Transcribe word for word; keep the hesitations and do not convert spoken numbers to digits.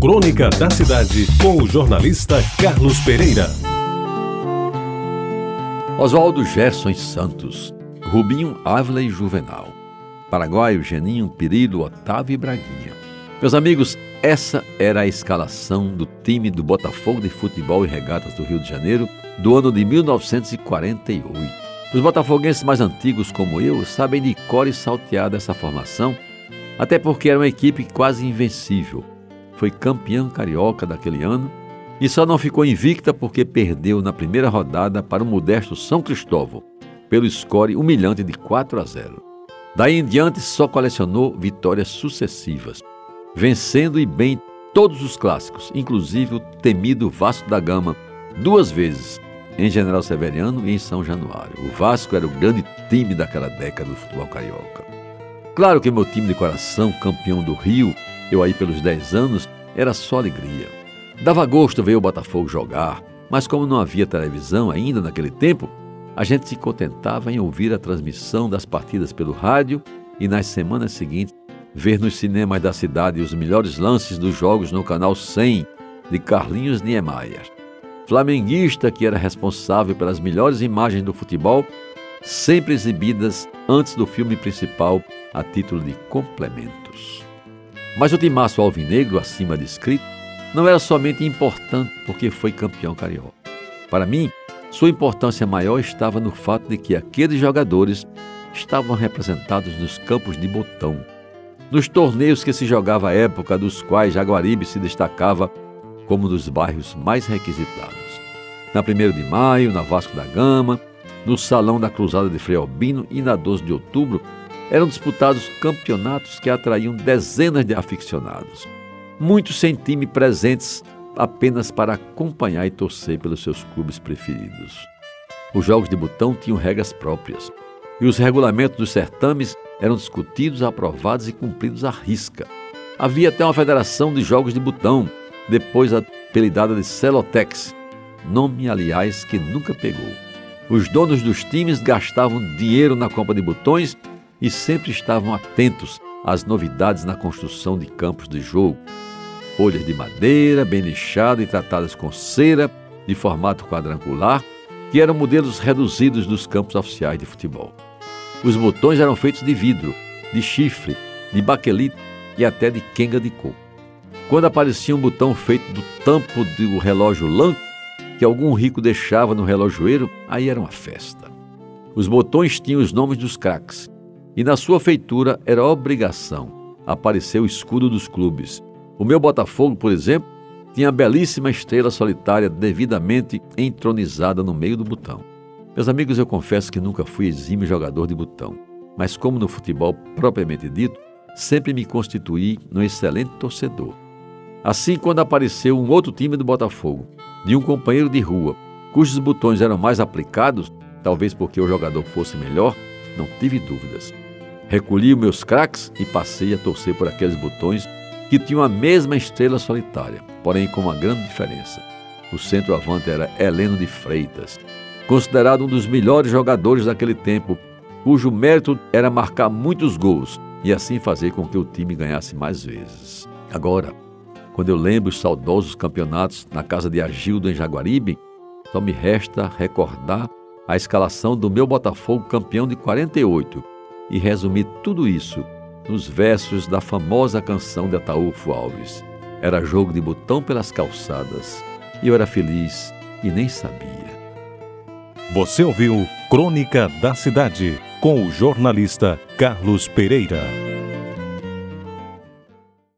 Crônica da Cidade, com o jornalista Carlos Pereira. Oswaldo Gerson Santos, Rubinho, Ávila e Juvenal, Paraguaio, Geninho, Pirillo, Otávio e Braguinha. Meus amigos, essa era a escalação do time do Botafogo de Futebol e Regatas do Rio de Janeiro do ano de mil novecentos e quarenta e oito. Os botafoguenses mais antigos como eu sabem de cor e saltear dessa formação, até porque era uma equipe quase invencível. Foi campeão carioca daquele ano e só não ficou invicta porque perdeu na primeira rodada para o modesto São Cristóvão, pelo score humilhante de quatro a zero. Daí em diante só colecionou vitórias sucessivas, vencendo e bem todos os clássicos, inclusive o temido Vasco da Gama, duas vezes, em General Severiano e em São Januário. O Vasco era o grande time daquela década do futebol carioca. Claro que meu time de coração, campeão do Rio, eu aí pelos dez anos, era só alegria. Dava gosto ver o Botafogo jogar, mas como não havia televisão ainda naquele tempo, a gente se contentava em ouvir a transmissão das partidas pelo rádio e nas semanas seguintes ver nos cinemas da cidade os melhores lances dos jogos no canal cem de Carlinhos Niemeyer, flamenguista que era responsável pelas melhores imagens do futebol, sempre exibidas antes do filme principal a título de complementos. Mas o timaço alvinegro, acima descrito, não era somente importante porque foi campeão carioca. Para mim, sua importância maior estava no fato de que aqueles jogadores estavam representados nos campos de botão, nos torneios que se jogava à época, dos quais Jaguaribe se destacava como um dos bairros mais requisitados. Na primeiro de maio, na Vasco da Gama, no Salão da Cruzada de Frei Albino e na doze de outubro, eram disputados campeonatos que atraíam dezenas de aficionados, muitos sem time presentes apenas para acompanhar e torcer pelos seus clubes preferidos. Os jogos de botão tinham regras próprias, e os regulamentos dos certames eram discutidos, aprovados e cumpridos à risca. Havia até uma federação de jogos de botão, depois apelidada de Celotex, nome, aliás, que nunca pegou. Os donos dos times gastavam dinheiro na compra de botões e sempre estavam atentos às novidades na construção de campos de jogo. Folhas de madeira, bem lixadas e tratadas com cera, de formato quadrangular, que eram modelos reduzidos dos campos oficiais de futebol. Os botões eram feitos de vidro, de chifre, de baquelite e até de quenga de coco. Quando aparecia um botão feito do tampo do relógio Lanco, que algum rico deixava no relojoeiro, aí era uma festa. Os botões tinham os nomes dos craques, e na sua feitura era obrigação aparecer o escudo dos clubes. O meu Botafogo, por exemplo, tinha a belíssima estrela solitária devidamente entronizada no meio do botão. Meus amigos, eu confesso que nunca fui exímio jogador de botão, mas como no futebol propriamente dito, sempre me constituí um excelente torcedor. Assim, quando apareceu um outro time do Botafogo, de um companheiro de rua, cujos botões eram mais aplicados, talvez porque o jogador fosse melhor, não tive dúvidas. Recolhi os meus craques e passei a torcer por aqueles botões que tinham a mesma estrela solitária, porém com uma grande diferença. O centroavante era Heleno de Freitas, considerado um dos melhores jogadores daquele tempo, cujo mérito era marcar muitos gols e assim fazer com que o time ganhasse mais vezes. Agora, quando eu lembro os saudosos campeonatos na casa de Agildo em Jaguaribe, só me resta recordar a escalação do meu Botafogo campeão de quarenta e oito e resumir tudo isso nos versos da famosa canção de Ataúfo Alves. Era jogo de botão pelas calçadas e eu era feliz e nem sabia. Você ouviu Crônica da Cidade, com o jornalista Carlos Pereira.